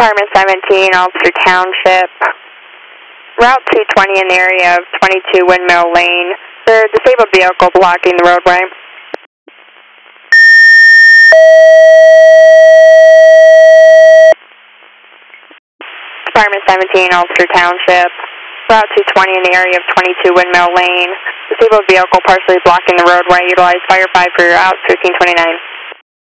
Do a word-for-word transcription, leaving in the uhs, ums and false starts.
Department seventeen, Ulster Township. Route two twenty in the area of twenty-two Windmill Lane. There's a disabled vehicle blocking the roadway. Department seventeen, Ulster Township. Route two twenty in the area of twenty-two Windmill Lane. Disabled vehicle partially blocking the roadway. Utilize Fire five for your out, thirteen twenty-nine.